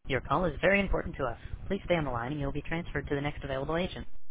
Your call is very important to us. Please stay on the line and you'll be transferred to the next available agent.